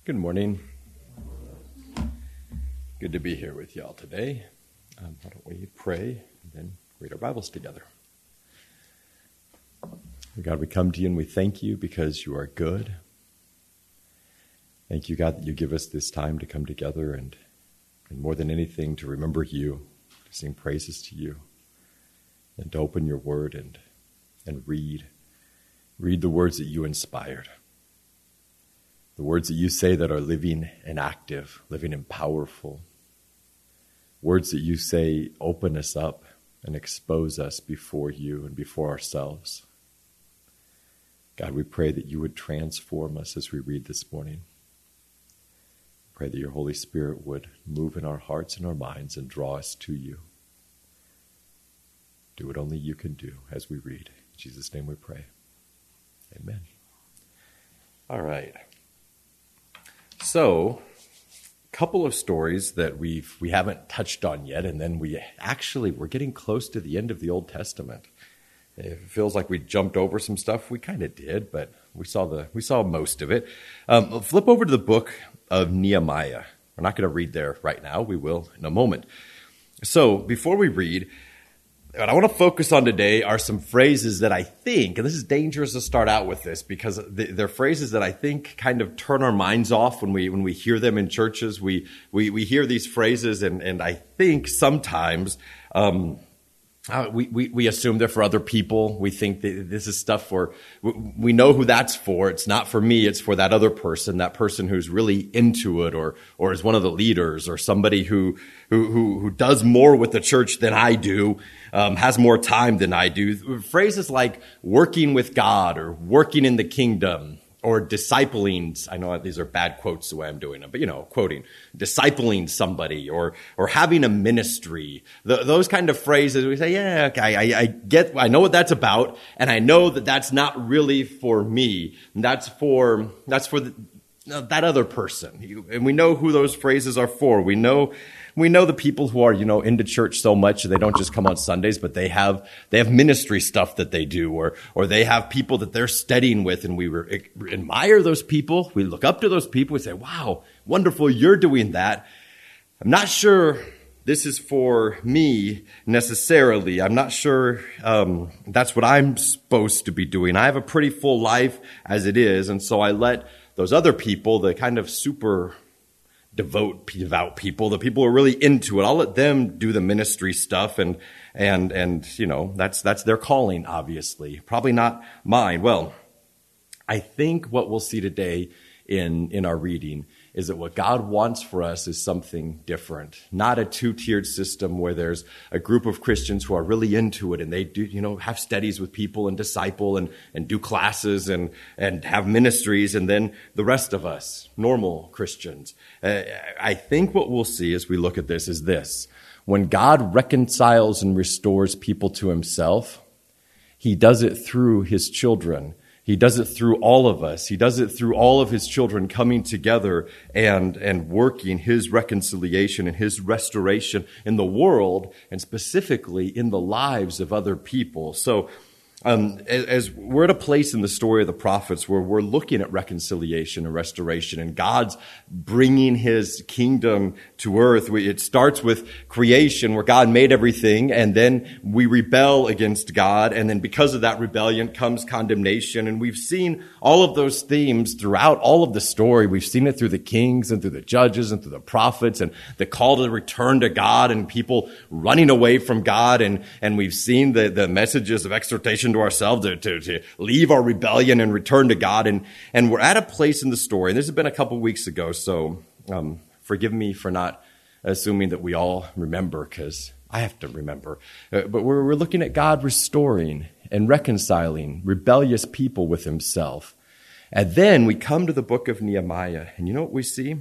Good morning. Good to be here with y'all today. Why don't we pray and then read our Bibles together. God, we come to you and we thank you because you are good. Thank you, God, that you give us this time to come together and more than anything, to remember you, to sing praises to you, and to open your word and read the words that you inspired. The words that you say that are living and active, living and powerful. Words that you say open us up and expose us before you and before ourselves. God, we pray that you would transform us as we read this morning. Pray that your Holy Spirit would move in our hearts and our minds and draw us to you. Do what only you can do as we read. In Jesus' name we pray. Amen. All right. So, a couple of stories that we haven't touched on yet, and then we're getting close to the end of the Old Testament. It feels like we jumped over some stuff. We kind of did, but we saw most of it. Flip over to the book of Nehemiah. We're not going to read there right now. We will in a moment. So, before we read, what I want to focus on today are some phrases that I think, and this is dangerous to start out with this because they're phrases that I think kind of turn our minds off when we hear them in churches. We hear these phrases and I think sometimes we assume they're for other people. We think that this is stuff we know who that's for. It's not for me. It's for that other person, that person who's really into it or is one of the leaders or somebody who does more with the church than I do, has more time than I do. Phrases like working with God or working in the kingdom or discipling. I know these are bad quotes the way I'm doing them, but quoting, discipling somebody or having a ministry. Those kind of phrases, we say, yeah, okay, I know what that's about, and I know that that's not really for me. That's for that other person. And we know who those phrases are for. We know the people who are, into church so much they don't just come on Sundays, but they have ministry stuff that they do, or they have people that they're studying with, and we admire those people. We look up to those people. We say, wow, wonderful, you're doing that. I'm not sure this is for me necessarily. I'm not sure that's what I'm supposed to be doing. I have a pretty full life as it is, and so I let those other people, the kind of super devout people, the people who are really into it, I'll let them do the ministry stuff, and that's their calling, obviously. Probably not mine. Well, I think what we'll see today in our reading is that what God wants for us is something different. Not a two-tiered system where there's a group of Christians who are really into it and they do, have studies with people and disciple and do classes and have ministries, and then the rest of us, normal Christians. I think what we'll see as we look at this is this. When God reconciles and restores people to himself, he does it through his children. He does it through all of us. He does it through all of his children coming together and working his reconciliation and his restoration in the world, and specifically in the lives of other people. So as we're at a place in the story of the prophets where we're looking at reconciliation and restoration and God's bringing his kingdom to earth. It starts with creation where God made everything, and then we rebel against God, and then because of that rebellion comes condemnation. And we've seen all of those themes throughout all of the story. We've seen it through the kings and through the judges and through the prophets, and the call to return to God and people running away from God. And we've seen the messages of exhortation to ourselves to leave our rebellion and return to God. And we're at a place in the story, and this has been a couple weeks ago, so forgive me for not assuming that we all remember, because I have to remember. But we're looking at God restoring and reconciling rebellious people with himself. And then we come to the book of Nehemiah, and you know what we see?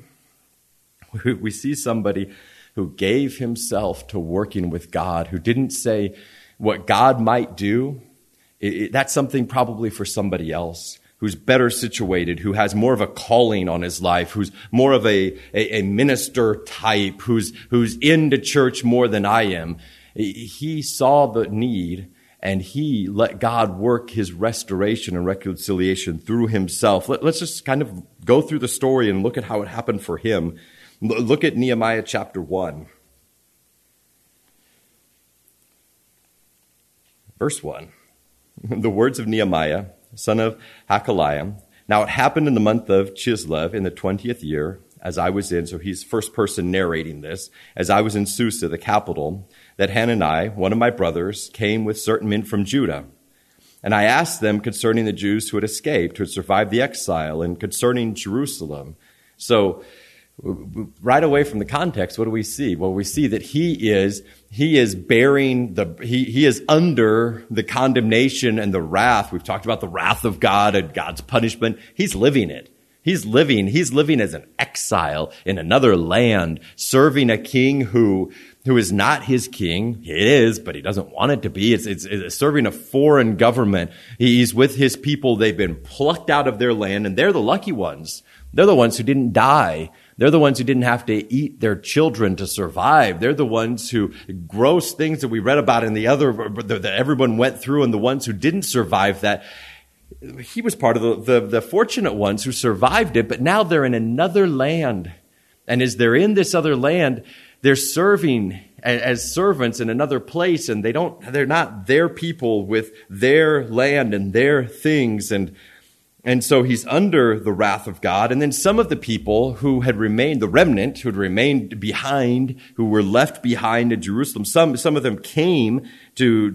We see somebody who gave himself to working with God, who didn't say what God might do. That's something probably for somebody else who's better situated, who has more of a calling on his life, who's more of a minister type, who's into church more than I am. He saw the need and he let God work his restoration and reconciliation through himself. Let's just kind of go through the story and look at how it happened for him. Look at Nehemiah chapter 1. Verse 1. The words of Nehemiah, son of Hakaliah. Now it happened in the month of Chislev in the 20th year, as I was in, so he's first person narrating this, as I was in Susa, the capital, that Hanani, one of my brothers, came with certain men from Judah. And I asked them concerning the Jews who had escaped, who had survived the exile, and concerning Jerusalem. So right away from the context, what do we see? Well, we see that he is under the condemnation and the wrath. We've talked about the wrath of God and God's punishment. He's living it. He's living as an exile in another land, serving a king who is not his king. It is, but he doesn't want it to be. It's serving a foreign government. He's with his people. They've been plucked out of their land, and they're the lucky ones. They're the ones who didn't die. They're the ones who didn't have to eat their children to survive. They're the ones who, gross things that we read about in the other, that everyone went through, and the ones who didn't survive that. He was part of the fortunate ones who survived it, but now they're in another land. And as they're in this other land, they're serving as servants in another place, and they're not their people with their land and their things. And so he's under the wrath of God. And then some of the people who had remained, the remnant who had remained behind, who were left behind in Jerusalem, some of them came to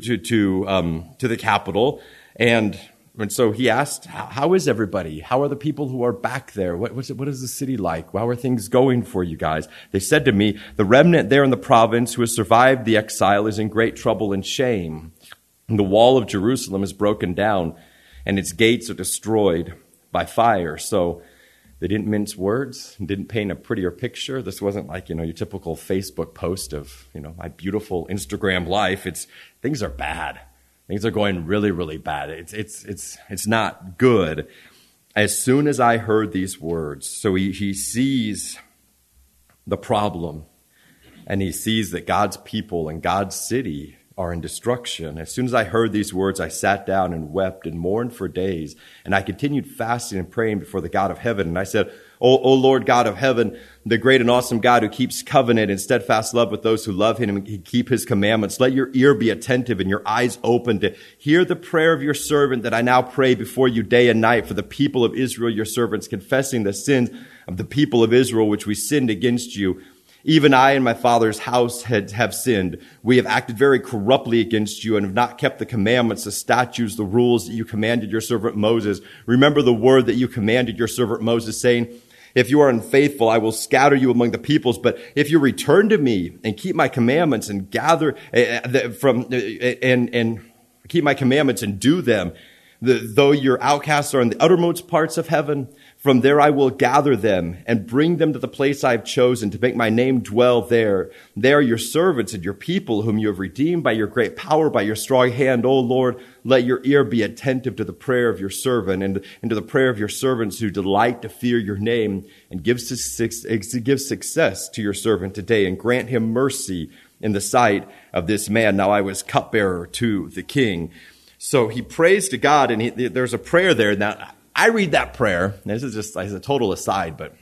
the capital. And so he asked, how is everybody? How are the people who are back there? What is the city like? How are things going for you guys? They said to me, the remnant there in the province who has survived the exile is in great trouble and shame. And the wall of Jerusalem is broken down, and its gates are destroyed by fire. So they didn't mince words, didn't paint a prettier picture. This wasn't like, your typical Facebook post of, my beautiful Instagram life. Things are bad. Things are going really, really bad. It's not good. As soon as I heard these words, so he sees the problem, and he sees that God's people and God's city are in destruction. As soon as I heard these words, I sat down and wept and mourned for days. And I continued fasting and praying before the God of heaven. And I said, O Lord God of heaven, the great and awesome God who keeps covenant and steadfast love with those who love him and keep his commandments, let your ear be attentive and your eyes open to hear the prayer of your servant that I now pray before you day and night for the people of Israel, your servants, confessing the sins of the people of Israel, which we sinned against you. Even I and my father's house have sinned. We have acted very corruptly against you and have not kept the commandments, the statutes, the rules that you commanded your servant Moses. Remember the word that you commanded your servant Moses, saying, if you are unfaithful, I will scatter you among the peoples. But if you return to me and keep my commandments and keep my commandments and do them, though your outcasts are in the uttermost parts of heaven, from there I will gather them and bring them to the place I have chosen to make my name dwell there. They are your servants and your people whom you have redeemed by your great power, by your strong hand. O Lord, let your ear be attentive to the prayer of your servant and to the prayer of your servants who delight to fear your name, and give success to your servant today, and grant him mercy in the sight of this man. Now I was cupbearer to the king. So he prays to God, and there's a prayer there. Now, I read that prayer. This is just as a total aside, but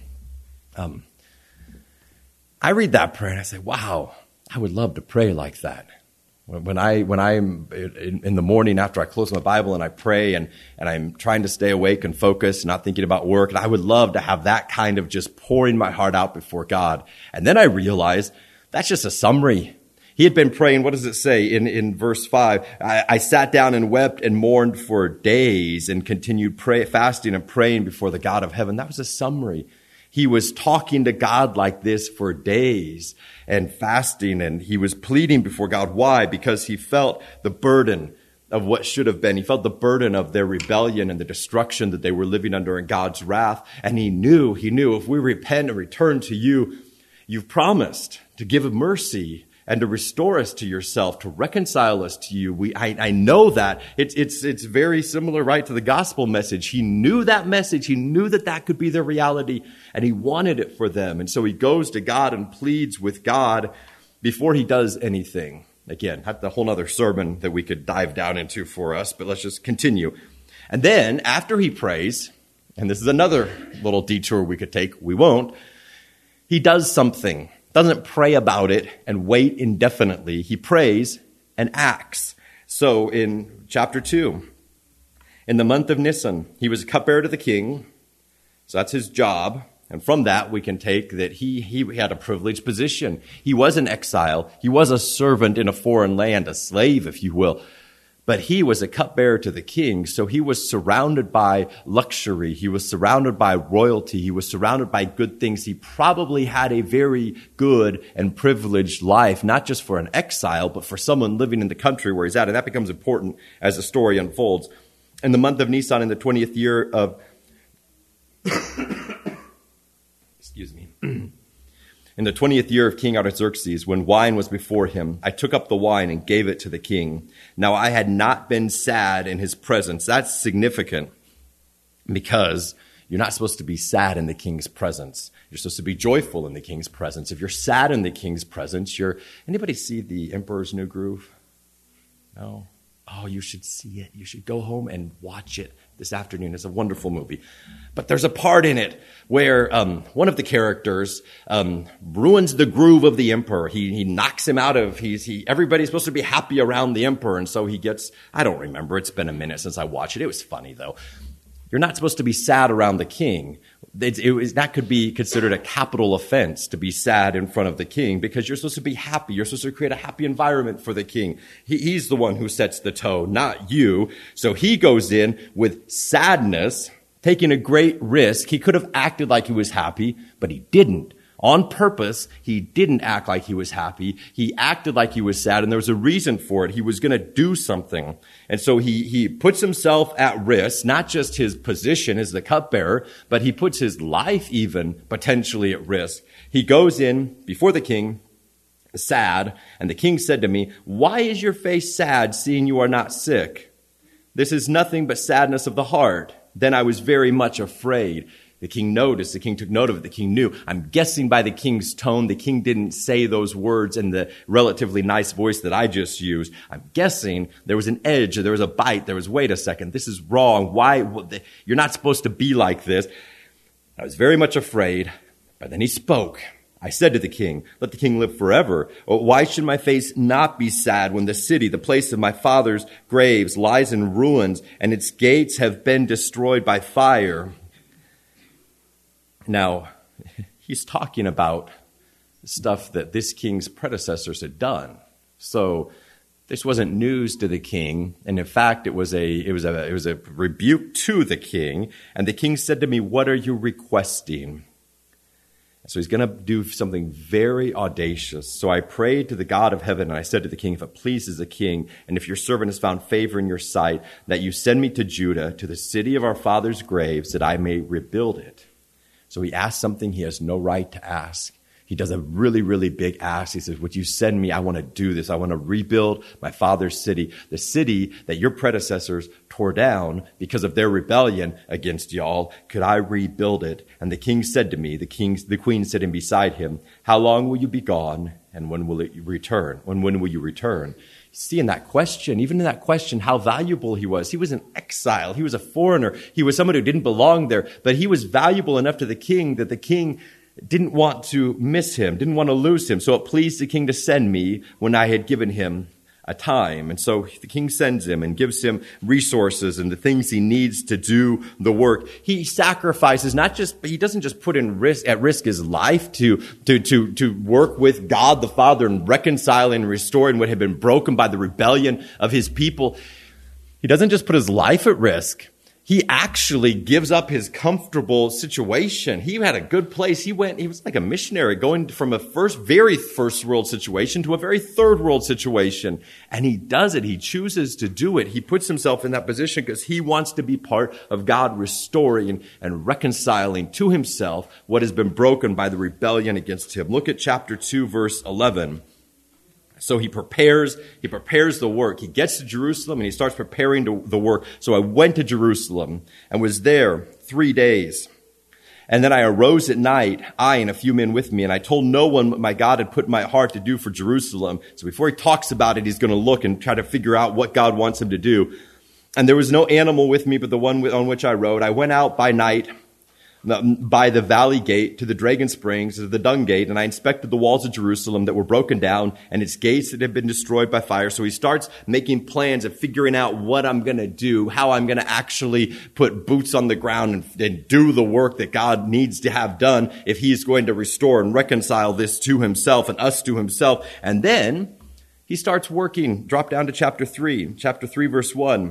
I read that prayer and I say, wow, I would love to pray like that. When I'm in the morning after I close my Bible and I pray and I'm trying to stay awake and focused, not thinking about work, and I would love to have that kind of just pouring my heart out before God. And then I realize that's just a summary. He had been praying, what does it say in verse 5? I sat down and wept and mourned for days and continued fasting and praying before the God of heaven. That was a summary. He was talking to God like this for days and fasting, and he was pleading before God. Why? Because he felt the burden of what should have been. He felt the burden of their rebellion and the destruction that they were living under in God's wrath. And he knew if we repent and return to you, you've promised to give mercy and to restore us to yourself, to reconcile us to you. I know that. It's very similar, right, to the gospel message. He knew that message. He knew that could be their reality, and he wanted it for them. And so he goes to God and pleads with God before he does anything. Again, that's a whole other sermon that we could dive down into for us, but let's just continue. And then after he prays, and this is another little detour we could take, we won't, he does something. Doesn't pray about it and wait indefinitely. He prays and acts. So in chapter 2, in the month of Nisan, he was cupbearer to the king. So that's his job. And from that, we can take that he had a privileged position. He was an exile. He was a servant in a foreign land, a slave, if you will. But he was a cupbearer to the king, so he was surrounded by luxury. He was surrounded by royalty. He was surrounded by good things. He probably had a very good and privileged life, not just for an exile, but for someone living in the country where he's at. And that becomes important as the story unfolds. In the month of Nisan, in the 20th year of... Excuse me. In the 20th year of King Artaxerxes, when wine was before him, I took up the wine and gave it to the king. Now I had not been sad in his presence. That's significant because you're not supposed to be sad in the king's presence. You're supposed to be joyful in the king's presence. If you're sad in the king's presence, anybody see The Emperor's New Groove? No? Oh, you should see it. You should go home and watch it this afternoon. It's a wonderful movie. But there's a part in it where one of the characters ruins the groove of the emperor. He knocks him out of, everybody's supposed to be happy around the emperor. And so he gets, I don't remember. It's been a minute since I watched it. It was funny though. You're not supposed to be sad around the king. That could be considered a capital offense to be sad in front of the king because you're supposed to be happy. You're supposed to create a happy environment for the king. He's the one who sets the tone, not you. So he goes in with sadness, taking a great risk. He could have acted like he was happy, but he didn't. On purpose, he didn't act like he was happy. He acted like he was sad, and there was a reason for it. He was going to do something. And so he puts himself at risk, not just his position as the cupbearer, but he puts his life even potentially at risk. He goes in before the king, sad, and the king said to me, "Why is your face sad, seeing you are not sick? This is nothing but sadness of the heart." Then I was very much afraid. The king noticed, the king took note of it, the king knew. I'm guessing by the king's tone, the king didn't say those words in the relatively nice voice that I just used. I'm guessing there was an edge, there was a bite, there was, wait a second, this is wrong. Why? You're not supposed to be like this. I was very much afraid, but then he spoke. I said to the king, "Let the king live forever. Why should my face not be sad when the city, the place of my father's graves, lies in ruins and its gates have been destroyed by fire?" Now, he's talking about stuff that this king's predecessors had done. So this wasn't news to the king, and in fact, it was a rebuke to the king. And the king said to me, "What are you requesting?" So he's going to do something very audacious. So I prayed to the God of heaven, and I said to the king, "If it pleases the king, and if your servant has found favor in your sight, that you send me to Judah, to the city of our fathers' graves, that I may rebuild it." So he asks something he has no right to ask. He does a really, really big ask. He says, "Would you send me? I want to do this. I want to rebuild my father's city, the city that your predecessors tore down because of their rebellion against y'all. Could I rebuild it?" And the king said to me, the queen sitting beside him, "How long will you be gone? And when will you return? When will you return?" See in that question, even in that question, how valuable he was. He was an exile. He was a foreigner. He was someone who didn't belong there, but he was valuable enough to the king that the king didn't want to miss him, didn't want to lose him. So it pleased the king to send me when I had given him a time. And so the king sends him and gives him resources and the things he needs to do the work. He sacrifices, he doesn't just put at risk his life to work with God the Father and reconciling and restoring what had been broken by the rebellion of his people. He doesn't just put his life at risk. He actually gives up his comfortable situation. He had a good place. He was like a missionary going from a very first world situation to a very third world situation. And he does it. He chooses to do it. He puts himself in that position because he wants to be part of God restoring and reconciling to himself what has been broken by the rebellion against him. Look at chapter 2, verse 11. So he prepares the work. He gets to Jerusalem and he starts preparing the work. So I went to Jerusalem and was there 3 days. And then I arose at night, I and a few men with me, and I told no one what my God had put in my heart to do for Jerusalem. So before he talks about it, he's going to look and try to figure out what God wants him to do. And there was no animal with me but the one on which I rode. I went out by night by the valley gate to the Dragon Springs, to the Dung Gate, and I inspected the walls of Jerusalem that were broken down and its gates that had been destroyed by fire. So he starts making plans of figuring out what I'm going to do, how I'm going to actually put boots on the ground and do the work that God needs to have done if he's going to restore and reconcile this to himself and us to himself. And then he starts working. Drop down to chapter 3, verse 1.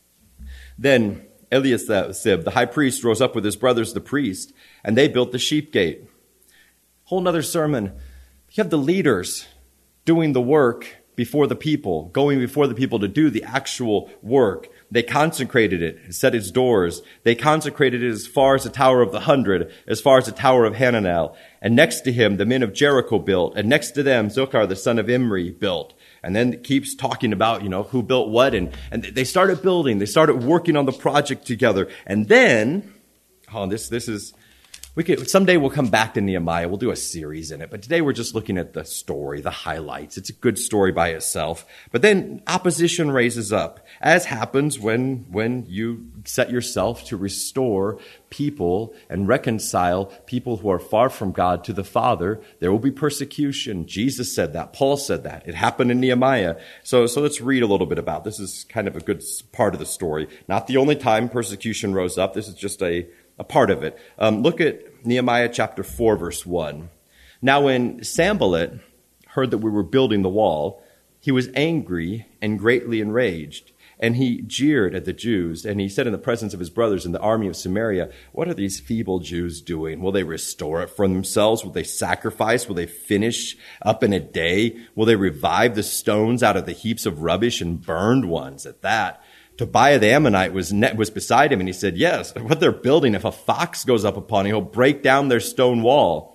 Then Eliasib, the high priest, rose up with his brothers, the priest, and they built the sheep gate. Whole nother sermon. You have the leaders doing the work before the people, going before the people to do the actual work. They consecrated it, set its doors. They consecrated it as far as the Tower of the 100, as far as the Tower of Hananel. And next to him, the men of Jericho built. And next to them, Zochar, the son of Imri, built. And then it keeps talking about, who built what. And they started building. They started working on the project together. And then, this is... Someday we'll come back to Nehemiah. We'll do a series in it. But today we're just looking at the story, the highlights. It's a good story by itself. But then opposition raises up, as happens when you set yourself to restore people and reconcile people who are far from God to the Father. There will be persecution. Jesus said that. Paul said that. It happened in Nehemiah. So let's read a little bit about this. This is kind of a good part of the story. Not the only time persecution rose up. This is just a part of it. Look at Nehemiah chapter 4, verse 1. Now when Sanballat heard that we were building the wall, he was angry and greatly enraged. And he jeered at the Jews, and he said in the presence of his brothers in the army of Samaria, "What are these feeble Jews doing? Will they restore it for themselves? Will they sacrifice? Will they finish up in a day? Will they revive the stones out of the heaps of rubbish and burned ones?" At that, Tobiah the Ammonite was beside him, and he said, "Yes, what they're building, if a fox goes up upon it, he'll break down their stone wall."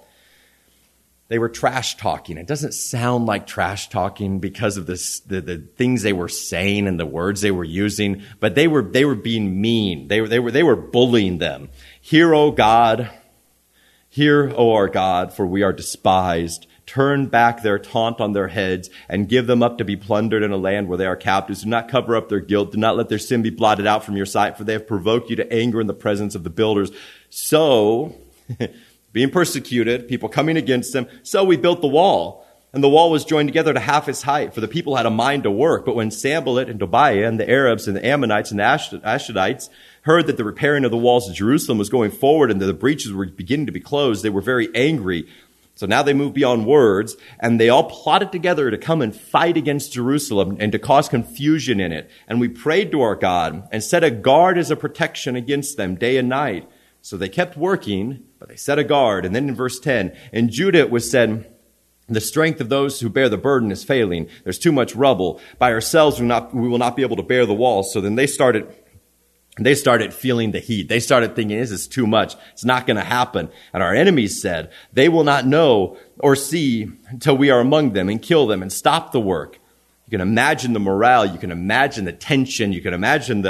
They were trash talking. It doesn't sound like trash talking because of this, the things they were saying and the words they were using, but they were being mean. They were bullying them. "Hear, O God, hear, O our God, for we are despised. Turn back their taunt on their heads and give them up to be plundered in a land where they are captives. Do not cover up their guilt. Do not let their sin be blotted out from your sight, for they have provoked you to anger in the presence of the builders." So, being persecuted, people coming against them, so we built the wall. And the wall was joined together to half its height, for the people had a mind to work. But when Sanballat and Tobiah and the Arabs and the Ammonites and the Ashdodites heard that the repairing of the walls of Jerusalem was going forward and that the breaches were beginning to be closed, they were very angry. So now they move beyond words, and they all plotted together to come and fight against Jerusalem and to cause confusion in it. And we prayed to our God and set a guard as a protection against them day and night. So they kept working, but they set a guard. And then in verse 10, "In Judah it was said, the strength of those who bear the burden is failing. There's too much rubble. By ourselves we will not be able to bear the walls." So then they started feeling the heat. They started thinking, this is too much. It's not going to happen. And our enemies said, "They will not know or see until we are among them and kill them and stop the work." You can imagine the morale. You can imagine the tension. You can imagine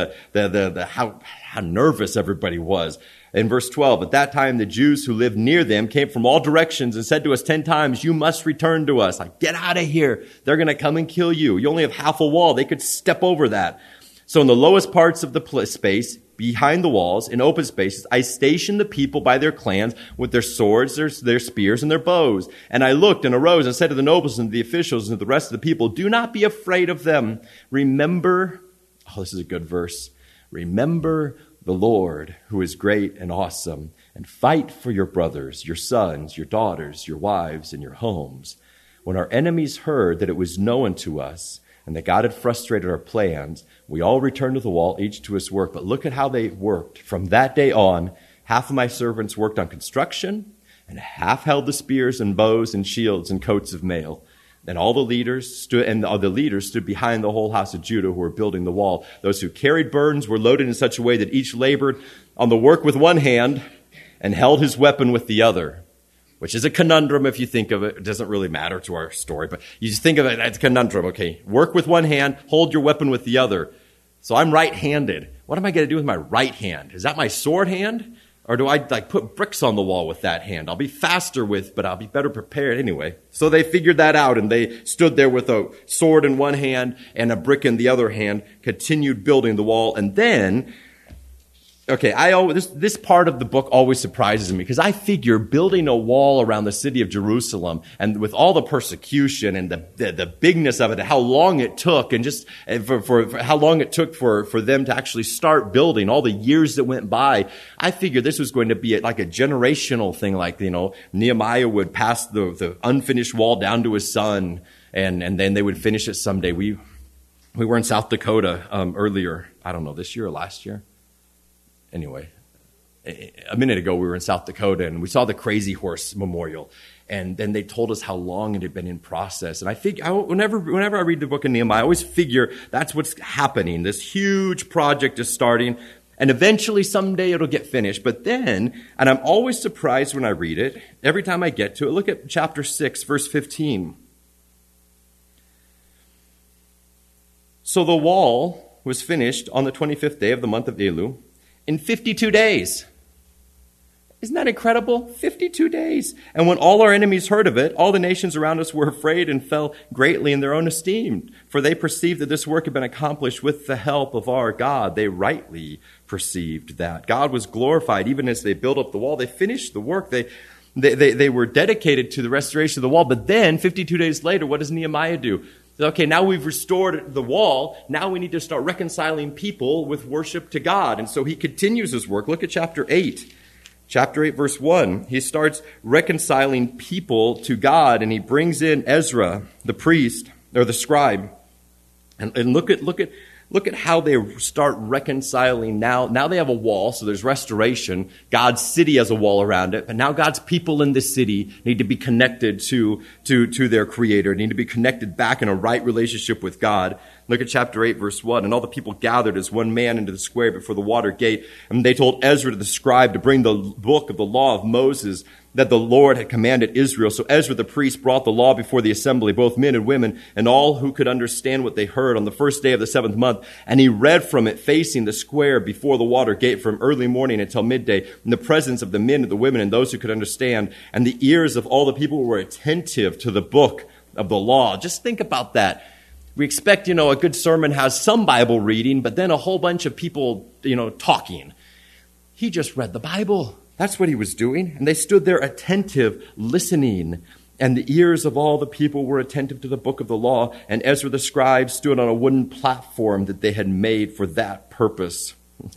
how nervous everybody was. In verse 12, "At that time, the Jews who lived near them came from all directions and said to us 10 times, 'You must return to us.'" Like, get out of here. They're going to come and kill you. You only have half a wall. They could step over that. So in the lowest parts of the space, behind the walls, in open spaces, I stationed the people by their clans with their swords, their spears, and their bows. And I looked and arose and said to the nobles and the officials and to the rest of the people, "Do not be afraid of them. Remember," this is a good verse, "remember the Lord, who is great and awesome, and fight for your brothers, your sons, your daughters, your wives, and your homes." When our enemies heard that it was known to us, and that God had frustrated our plans, we all returned to the wall, each to his work. But look at how they worked. From that day on, half of my servants worked on construction, and half held the spears and bows and shields and coats of mail. And all the leaders stood behind the whole house of Judah who were building the wall. Those who carried burdens were loaded in such a way that each labored on the work with one hand and held his weapon with the other. Which is a conundrum if you think of it. It doesn't really matter to our story, but you just think of it as a conundrum. Okay, work with one hand, hold your weapon with the other. So I'm right-handed. What am I going to do with my right hand? Is that my sword hand? Or do I like put bricks on the wall with that hand? I'll be faster but I'll be better prepared anyway. So they figured that out, and they stood there with a sword in one hand and a brick in the other hand, continued building the wall. And then, this part of the book always surprises me, because I figure building a wall around the city of Jerusalem, and with all the persecution and the bigness of it, and how long it took, and just for how long it took for them to actually start building, all the years that went by, I figured this was going to be like a generational thing, like, Nehemiah would pass the unfinished wall down to his son, and then they would finish it someday. We were in South Dakota earlier, I don't know, this year or last year. Anyway, a minute ago we were in South Dakota, and we saw the Crazy Horse Memorial, and then they told us how long it had been in process. And I figure, whenever I read the book of Nehemiah, I always figure that's what's happening. This huge project is starting, and eventually someday it'll get finished. But then, and I'm always surprised when I read it, every time I get to it, look at chapter 6, verse 15. So the wall was finished on the 25th day of the month of Elul, in 52 days. Isn't that incredible? 52 days. And when all our enemies heard of it, all the nations around us were afraid and fell greatly in their own esteem. For they perceived that this work had been accomplished with the help of our God. They rightly perceived that. God was glorified even as they built up the wall. They finished the work. They were dedicated to the restoration of the wall. But then, 52 days later, what does Nehemiah do? Okay, now we've restored the wall. Now we need to start reconciling people with worship to God. And so he continues his work. Look at chapter 8. Chapter 8, verse 1. He starts reconciling people to God, and he brings in Ezra, the priest, or the scribe. And look at how they start reconciling now. Now they have a wall, so there's restoration. God's city has a wall around it, but now God's people in the city need to be connected to their Creator, need to be connected back in a right relationship with God. Look at chapter 8, verse 1. And all the people gathered as one man into the square before the water gate. And they told Ezra the scribe to bring the book of the law of Moses that the Lord had commanded Israel. So Ezra the priest brought the law before the assembly, both men and women, and all who could understand what they heard on the first day of the 7th month. And he read from it facing the square before the water gate from early morning until midday, in the presence of the men and the women and those who could understand. And the ears of all the people were attentive to the book of the law. Just think about that. We expect, a good sermon has some Bible reading, but then a whole bunch of people, talking. He just read the Bible. That's what he was doing. And they stood there attentive, listening. And the ears of all the people were attentive to the book of the law. And Ezra the scribe stood on a wooden platform that they had made for that purpose.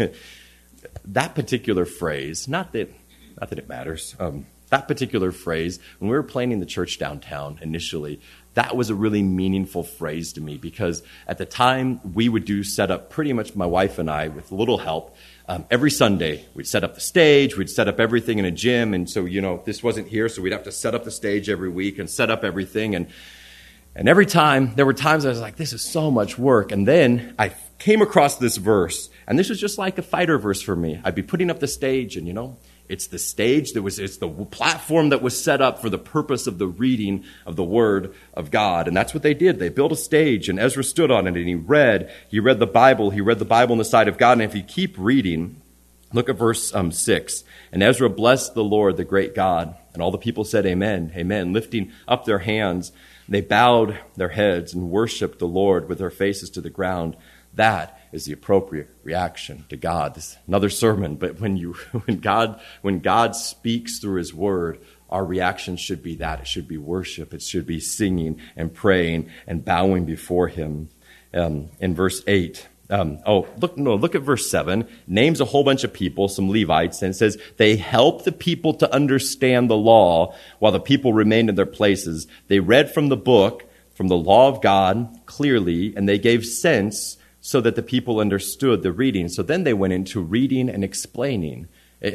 That particular phrase, not that it matters, that particular phrase, when we were planning the church downtown initially, that was a really meaningful phrase to me, because at the time we would do set up, pretty much my wife and I, with a little help, every Sunday. We'd set up the stage, we'd set up everything in a gym, and so, this wasn't here, so we'd have to set up the stage every week and set up everything, and every time, there were times I was like, this is so much work, and then I came across this verse, and this was just like a fighter verse for me. I'd be putting up the stage, and it's the stage it's the platform that was set up for the purpose of the reading of the Word of God. And that's what they did. They built a stage, and Ezra stood on it, and he read the Bible. He read the Bible on the side of God. And if you keep reading, look at verse 6. And Ezra blessed the Lord, the great God. And all the people said, Amen, amen. Lifting up their hands, they bowed their heads and worshiped the Lord with their faces to the ground. That is the appropriate reaction to God. This is another sermon, but when God speaks through his word, our reaction should be that. It should be worship. It should be singing and praying and bowing before him. In verse 8, look at verse 7. Names a whole bunch of people, some Levites, and it says, they helped the people to understand the law while the people remained in their places. They read from the book, from the law of God clearly, and they gave sense so that the people understood the reading. So then they went into reading and explaining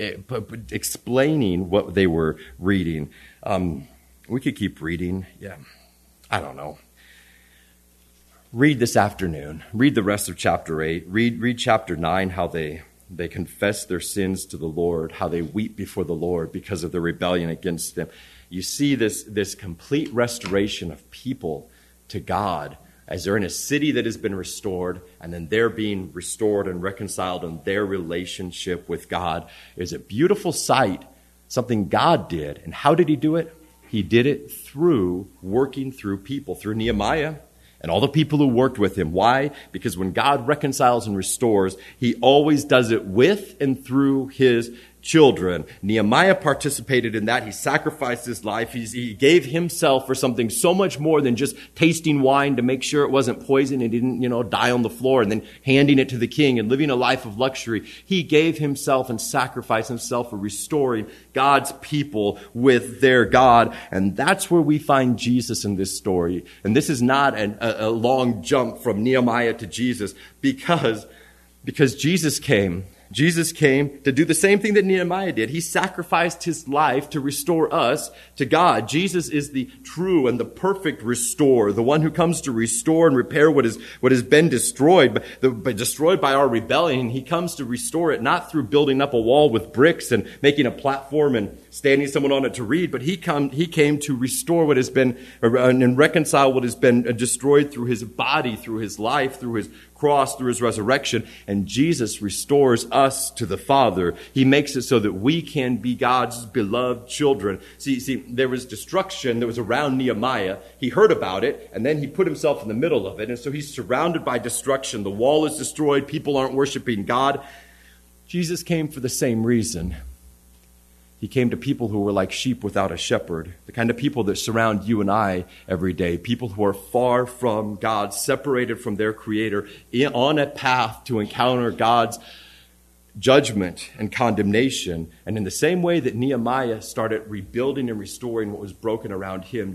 what they were reading. We could keep reading. Yeah, I don't know. Read this afternoon. Read the rest of chapter 8. Read chapter 9, how they confess their sins to the Lord, how they weep before the Lord because of their rebellion against him. You see this complete restoration of people to God as they're in a city that has been restored, and then they're being restored and reconciled in their relationship with God, is a beautiful sight, something God did. And how did he do it? He did it through working through people, through Nehemiah and all the people who worked with him. Why? Because when God reconciles and restores, he always does it with and through his children. Nehemiah participated in that. He sacrificed his life. He gave himself for something so much more than just tasting wine to make sure it wasn't poison and didn't, die on the floor and then handing it to the king and living a life of luxury. He gave himself and sacrificed himself for restoring God's people with their God. And that's where we find Jesus in this story. And this is not a long jump from Nehemiah to Jesus because Jesus came. Jesus came to do the same thing that Nehemiah did. He sacrificed his life to restore us to God. Jesus is the true and the perfect restorer, the one who comes to restore and repair what has been destroyed, but destroyed by our rebellion. He comes to restore it not through building up a wall with bricks and making a platform and standing someone on it to read, but he came to restore what has been and reconcile what has been destroyed through his body, through his life, through his cross, through his resurrection. And Jesus restores us to the Father. He makes it so that we can be God's beloved children. See, there was destruction that was around Nehemiah. He heard about it, and then he put himself in the middle of it. And so he's surrounded by destruction. The wall is destroyed. People aren't worshiping God. Jesus came for the same reason. He came to people who were like sheep without a shepherd, the kind of people that surround you and I every day, people who are far from God, separated from their Creator, on a path to encounter God's judgment and condemnation. And in the same way that Nehemiah started rebuilding and restoring what was broken around him,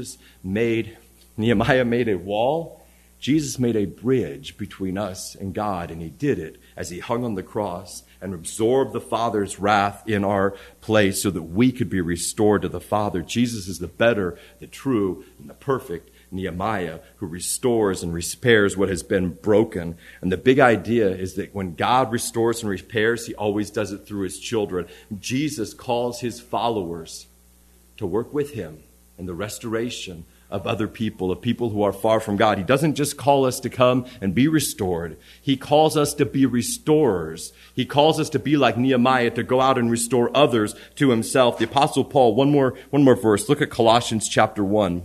Nehemiah made a wall. Jesus made a bridge between us and God, and he did it as he hung on the cross and absorbed the Father's wrath in our place so that we could be restored to the Father. Jesus is the better, the true, and the perfect Nehemiah who restores and repairs what has been broken. And the big idea is that when God restores and repairs, he always does it through his children. Jesus calls his followers to work with him in the restoration of other people, of people who are far from God. He doesn't just call us to come and be restored. He calls us to be restorers. He calls us to be like Nehemiah, to go out and restore others to himself. The Apostle Paul, one more verse. Look at Colossians chapter 1.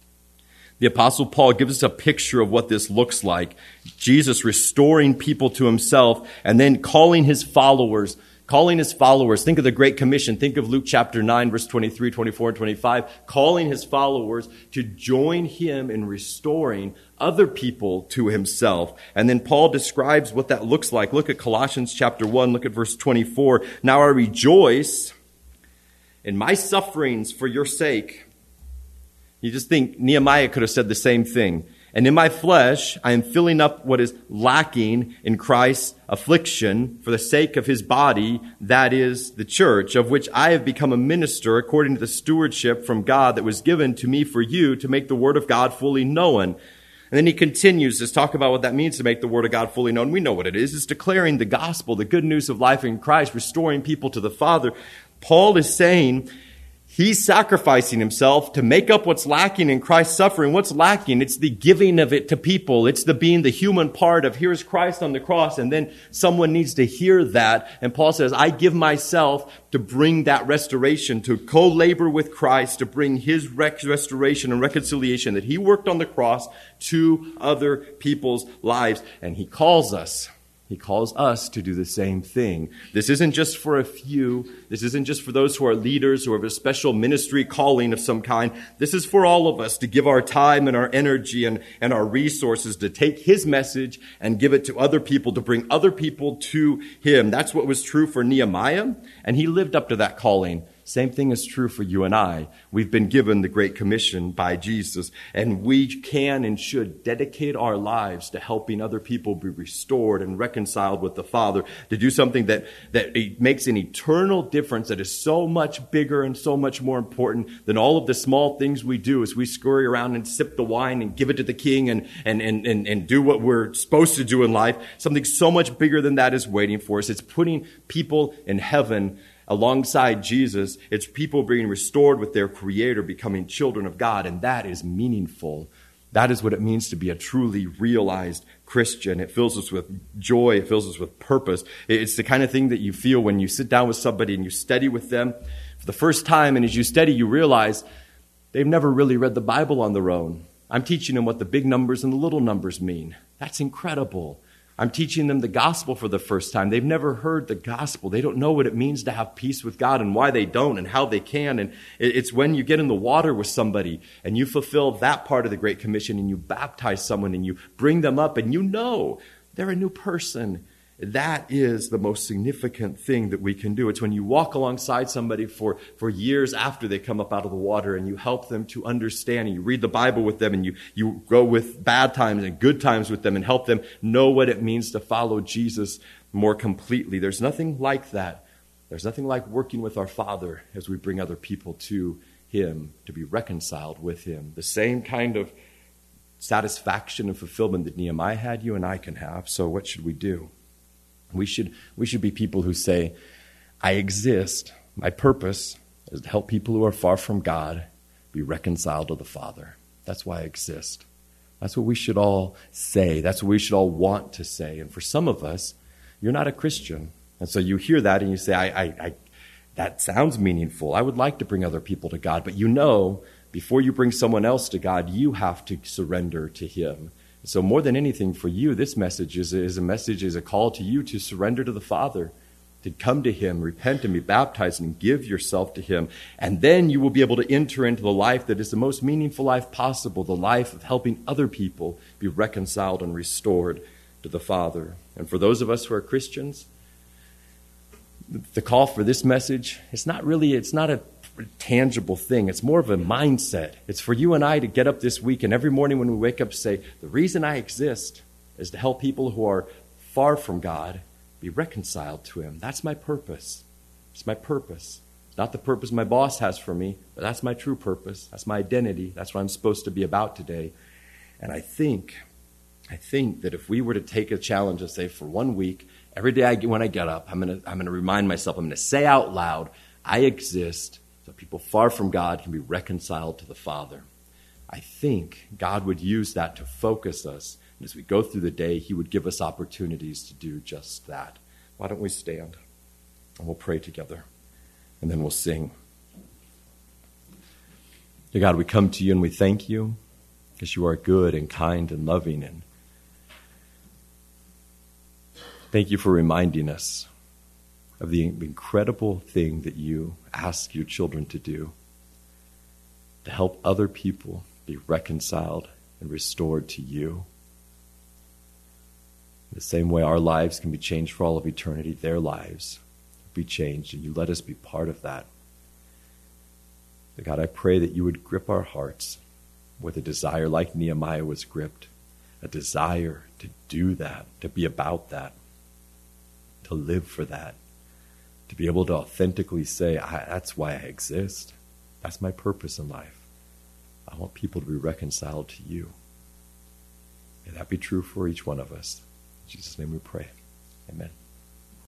The Apostle Paul gives us a picture of what this looks like. Jesus restoring people to himself and then calling his followers. Think of the Great Commission. Think of Luke chapter 9, verse 23, 24, and 25. Calling his followers to join him in restoring other people to himself. And then Paul describes what that looks like. Look at Colossians chapter 1. Look at verse 24. Now I rejoice in my sufferings for your sake. You just think Nehemiah could have said the same thing. And in my flesh, I am filling up what is lacking in Christ's affliction for the sake of his body, that is the church, of which I have become a minister according to the stewardship from God that was given to me for you to make the word of God fully known. And then he continues to talk about what that means to make the word of God fully known. We know what it is. It's declaring the gospel, the good news of life in Christ, restoring people to the Father. Paul is saying, he's sacrificing himself to make up what's lacking in Christ's suffering. What's lacking? It's the giving of it to people. It's the being the human part of here's Christ on the cross, and then someone needs to hear that. And Paul says, I give myself to bring that restoration, to co-labor with Christ, to bring his restoration and reconciliation that he worked on the cross to other people's lives. And he calls us. He calls us to do the same thing. This isn't just for a few. This isn't just for those who are leaders or have a special ministry calling of some kind. This is for all of us to give our time and our energy and our resources to take his message and give it to other people, to bring other people to him. That's what was true for Nehemiah, and he lived up to that calling. Same thing is true for you and I. We've been given the Great Commission by Jesus, and we can and should dedicate our lives to helping other people be restored and reconciled with the Father, to do something that makes an eternal difference that is so much bigger and so much more important than all of the small things we do as we scurry around and sip the wine and give it to the king and do what we're supposed to do in life. Something so much bigger than that is waiting for us. It's putting people in heaven alongside Jesus. It's people being restored with their Creator, becoming children of God, and that is meaningful. That is what it means to be a truly realized Christian. It fills us with joy. It fills us with purpose. It's the kind of thing that you feel when you sit down with somebody and you study with them for the first time. And as you study, you realize they've never really read the Bible on their own. I'm teaching them what the big numbers and the little numbers mean. That's incredible. I'm teaching them the gospel for the first time. They've never heard the gospel. They don't know what it means to have peace with God and why they don't and how they can. And it's when you get in the water with somebody and you fulfill that part of the Great Commission and you baptize someone and you bring them up and you know they're a new person. That is the most significant thing that we can do. It's when you walk alongside somebody for years after they come up out of the water and you help them to understand and you read the Bible with them and you go with bad times and good times with them and help them know what it means to follow Jesus more completely. There's nothing like that. There's nothing like working with our Father as we bring other people to Him, to be reconciled with Him. The same kind of satisfaction and fulfillment that Nehemiah had, you and I can have. So what should we do? We should be people who say, I exist. My purpose is to help people who are far from God be reconciled to the Father. That's why I exist. That's what we should all say. That's what we should all want to say. And for some of us, you're not a Christian. And so you hear that and you say, I that sounds meaningful. I would like to bring other people to God. But you know, before you bring someone else to God, you have to surrender to Him. So more than anything for you, this message is a call to you to surrender to the Father, to come to Him, repent and be baptized and give yourself to Him. And then you will be able to enter into the life that is the most meaningful life possible, the life of helping other people be reconciled and restored to the Father. And for those of us who are Christians, the call for this message, it's not a tangible thing. It's more of a mindset. It's for you and I to get up this week and every morning when we wake up say, the reason I exist is to help people who are far from God be reconciled to Him. That's my purpose. It's my purpose. It's not the purpose my boss has for me, but that's my true purpose. That's my identity. That's what I'm supposed to be about today. And I think that if we were to take a challenge and say for 1 week, every day when I get up, I'm going to remind myself, I'm going to say out loud, I exist so people far from God can be reconciled to the Father. I think God would use that to focus us. And as we go through the day, He would give us opportunities to do just that. Why don't we stand and we'll pray together and then we'll sing. Dear God, we come to You and we thank You because You are good and kind and loving. And thank You for reminding us of the incredible thing that You ask Your children to do, to help other people be reconciled and restored to You. The same way our lives can be changed for all of eternity, their lives be changed, and You let us be part of that. But God, I pray that You would grip our hearts with a desire like Nehemiah was gripped, a desire to do that, to be about that, to live for that. To be able to authentically say, that's why I exist. That's my purpose in life. I want people to be reconciled to You. May that be true for each one of us. In Jesus' name we pray. Amen.